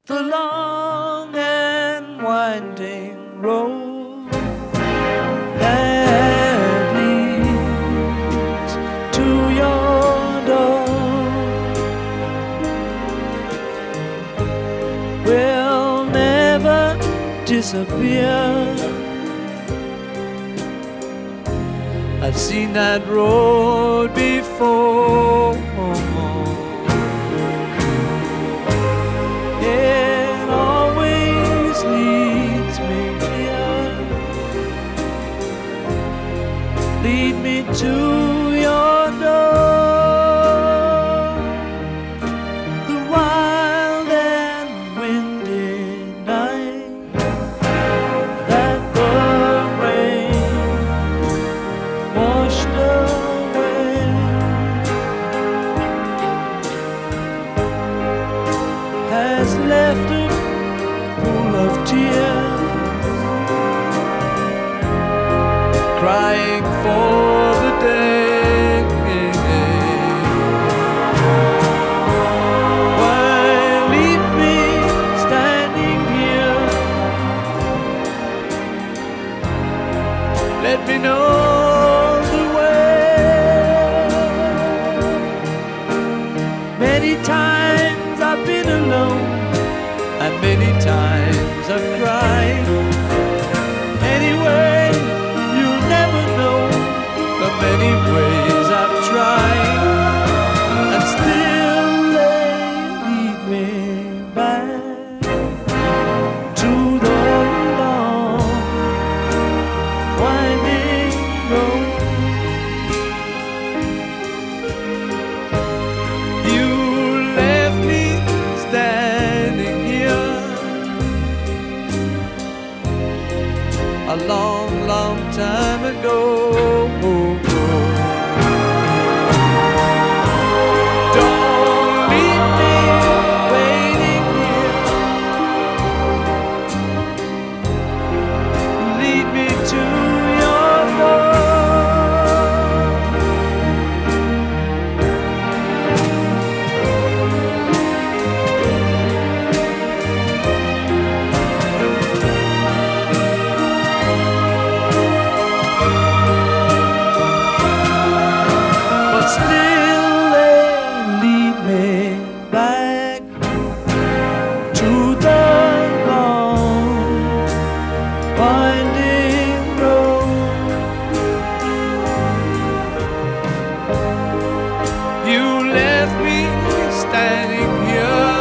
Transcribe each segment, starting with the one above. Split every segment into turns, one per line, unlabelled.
the long and winding road that leads to your door will never disappear. I've seen that road before. It always leads me here. Lead me to your door. The wild and windy night that the rain washed away has left a pool of tears, crying for the day why leave me standing here? Let me know the way. Many times I've been alone, and many times I've cried. Anyway, you'll never know the many ways I've tried, and still they lead me back to the long winding road. You left me standing here a long, long time ago. Don't leave me waiting here. Lead me to your still they lead me back to the long winding road. You left me standing here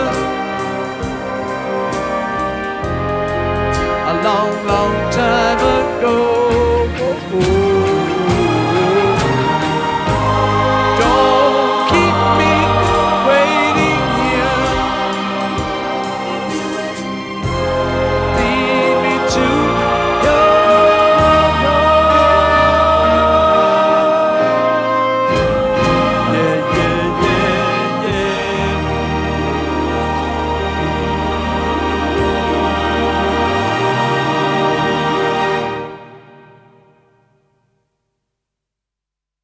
a long, long time ago.